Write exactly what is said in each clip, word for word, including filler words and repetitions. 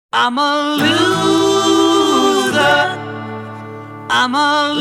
I'm a loser. I'm a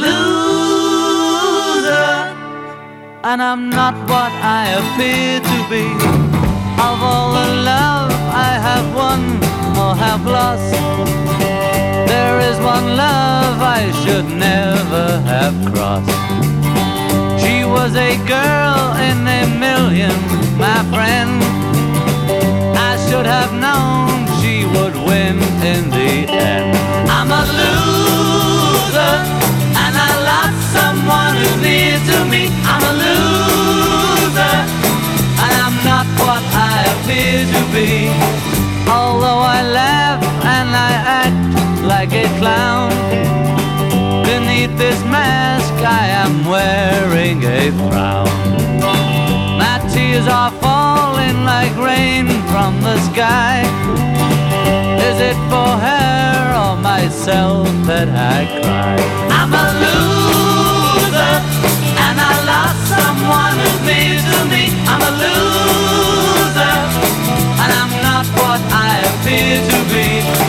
loser. And I'm not what I appear to be. Of all the love I have won or have lost, there is one love I should never have crossed. She was a girl in a million, my friend. I should have known she would win in the end. I'm a loser, and I lost someone who's near to me. I'm a loser, and I'm not what I appear to be. Although I laugh and I act like a clown, beneath this mask I am wearing a frown. My tears are falling like rain from the sky. Is it for her or myself that I cry? I'm a loser, and I lost someone who's near to me. I'm a loser, and I'm not what I appear to be.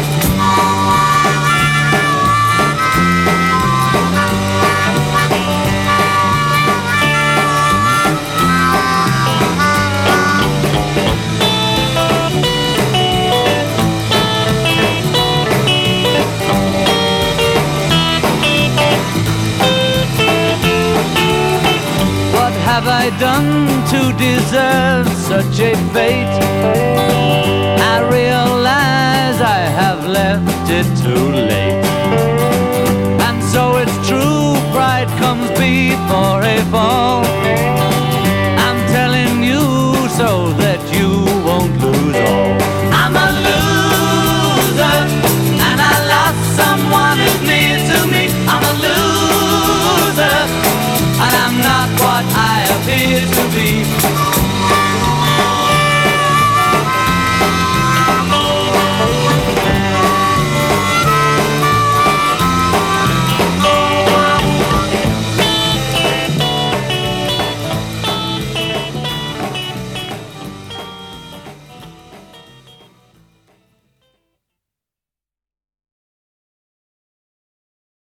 What have I done to deserve such a fate? I realize I have left it too late. And so it's true, pride comes before a fall. I'm telling you so that you won't lose all. I'm a loser, and I lost someone who's near to me. I'm a loser, and I'm not what I appear to be.